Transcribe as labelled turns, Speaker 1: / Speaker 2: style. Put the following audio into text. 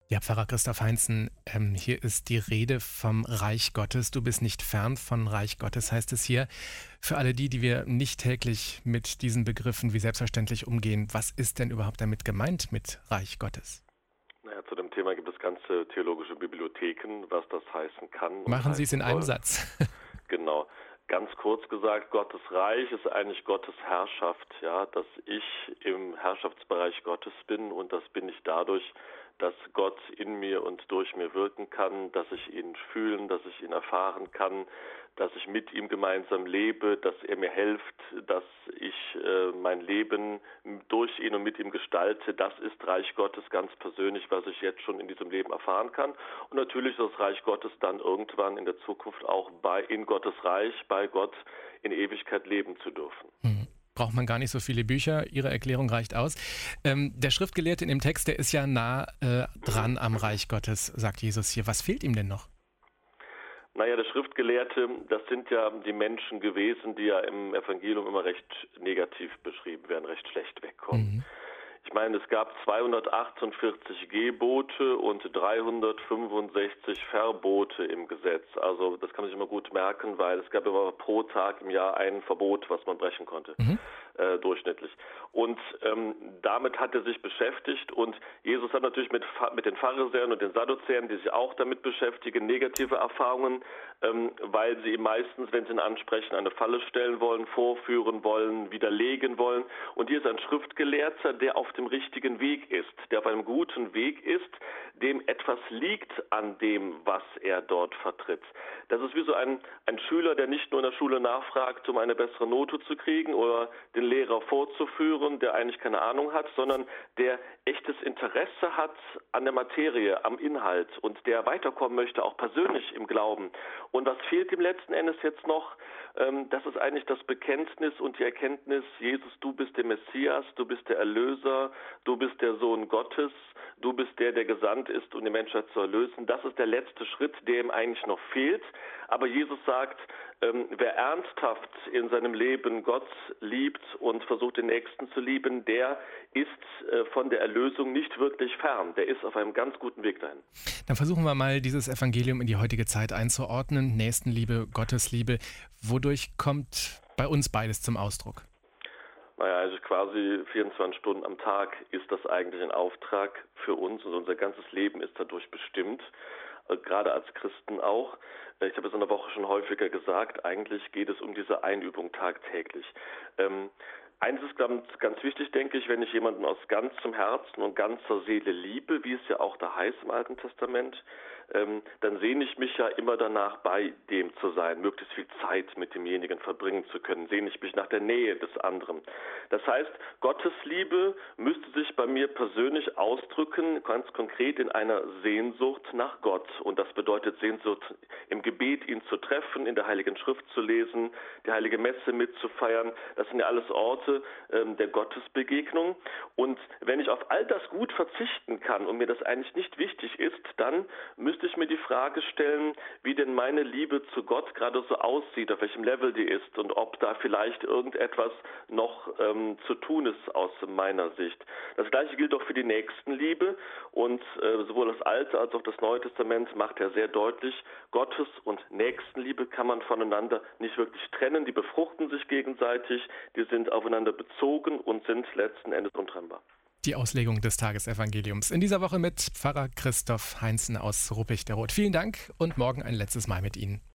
Speaker 1: Ja, Pfarrer Christoph Heinzen, hier ist die Rede vom Reich Gottes. Du bist nicht fern von Reich Gottes, heißt es hier. Für alle die wir nicht täglich mit diesen Begriffen wie selbstverständlich umgehen, was ist denn überhaupt damit gemeint mit Reich Gottes?
Speaker 2: Naja, zu dem Thema gibt es ganze theologische Bibliotheken, was das heißen kann und
Speaker 1: Machen Sie es in
Speaker 2: heißen
Speaker 1: einem
Speaker 2: soll.
Speaker 1: Satz.
Speaker 2: Genau. Ganz kurz gesagt, Gottes Reich ist eigentlich Gottes Herrschaft, ja, dass ich im Herrschaftsbereich Gottes bin, und das bin ich dadurch, dass Gott in mir und durch mir wirken kann, dass ich ihn fühlen, dass ich ihn erfahren kann, dass ich mit ihm gemeinsam lebe, dass er mir hilft, dass ich mein Leben durch ihn und mit ihm gestalte. Das ist Reich Gottes ganz persönlich, was ich jetzt schon in diesem Leben erfahren kann. Und natürlich das Reich Gottes dann irgendwann in der Zukunft auch in Gottes Reich, bei Gott in Ewigkeit leben zu dürfen.
Speaker 1: Braucht man gar nicht so viele Bücher. Ihre Erklärung reicht aus. Der Schriftgelehrte in dem Text, der ist ja nah dran am Reich Gottes, sagt Jesus hier. Was fehlt ihm denn noch?
Speaker 2: Naja, der Schriftgelehrte, das sind ja die Menschen gewesen, die ja im Evangelium immer recht negativ beschrieben werden, recht schlecht wegkommen.
Speaker 1: Mhm.
Speaker 2: Ich meine, es gab 248 Gebote und 365 Verbote im Gesetz. Also das kann man sich immer gut merken, weil es gab immer pro Tag im Jahr ein Verbot, was man brechen konnte,
Speaker 1: Mhm.
Speaker 2: durchschnittlich. Und damit hat er sich beschäftigt, und Jesus hat natürlich mit den Pharisäern und den Sadduzäern, die sich auch damit beschäftigen, negative Erfahrungen, weil sie ihm meistens, wenn sie ihn ansprechen, eine Falle stellen wollen, vorführen wollen, widerlegen wollen. Und hier ist ein Schriftgelehrter, der auf dem richtigen Weg ist, der auf einem guten Weg ist, dem etwas liegt an dem, was er dort vertritt. Das ist wie so ein Schüler, der nicht nur in der Schule nachfragt, um eine bessere Note zu kriegen oder den Lehrer vorzuführen, der eigentlich keine Ahnung hat, sondern der echtes Interesse hat an der Materie, am Inhalt, und der weiterkommen möchte, auch persönlich im Glauben. Und was fehlt ihm letzten Endes jetzt noch? Das ist eigentlich das Bekenntnis und die Erkenntnis: Jesus, du bist der Messias, du bist der Erlöser, du bist der Sohn Gottes, du bist der gesandt ist, um die Menschheit zu erlösen. Das ist der letzte Schritt, der ihm eigentlich noch fehlt. Aber Jesus sagt, wer ernsthaft in seinem Leben Gott liebt und versucht, den Nächsten zu lieben, der ist von der Erlösung nicht wirklich fern. Der ist auf einem ganz guten Weg dahin.
Speaker 1: Dann versuchen wir mal, dieses Evangelium in die heutige Zeit einzuordnen. Nächstenliebe, Gottesliebe. Wodurch kommt bei uns beides zum Ausdruck?
Speaker 2: Naja, also quasi 24 Stunden am Tag ist das eigentlich ein Auftrag für uns, und unser ganzes Leben ist dadurch bestimmt, gerade als Christen auch. Ich habe es in der Woche schon häufiger gesagt, eigentlich geht es um diese Einübung tagtäglich. Eins ist ganz wichtig, denke ich: wenn ich jemanden aus ganzem Herzen und ganzer Seele liebe, wie es ja auch da heißt im Alten Testament, dann sehne ich mich ja immer danach, bei dem zu sein, möglichst viel Zeit mit demjenigen verbringen zu können, sehne ich mich nach der Nähe des anderen. Das heißt, Gottes Liebe müsste sich bei mir persönlich ausdrücken, ganz konkret in einer Sehnsucht nach Gott. Und das bedeutet Sehnsucht im Gebet, ihn zu treffen, in der Heiligen Schrift zu lesen, die Heilige Messe mitzufeiern. Das sind ja alles Orte der Gottesbegegnung. Und wenn ich auf all das gut verzichten kann und mir das eigentlich nicht wichtig ist, dann müsste ich mir die Frage stellen, wie denn meine Liebe zu Gott gerade so aussieht, auf welchem Level die ist und ob da vielleicht irgendetwas noch zu tun ist aus meiner Sicht. Das Gleiche gilt auch für die Nächstenliebe, und sowohl das Alte als auch das Neue Testament macht ja sehr deutlich, Gottes und Nächstenliebe kann man voneinander nicht wirklich trennen, die befruchten sich gegenseitig, die sind aufeinander bezogen und sind letzten Endes untrennbar.
Speaker 1: Die Auslegung des Tagesevangeliums. In dieser Woche mit Pfarrer Christoph Heinzen aus Ruppig-der-Rot. Vielen Dank und morgen ein letztes Mal mit Ihnen.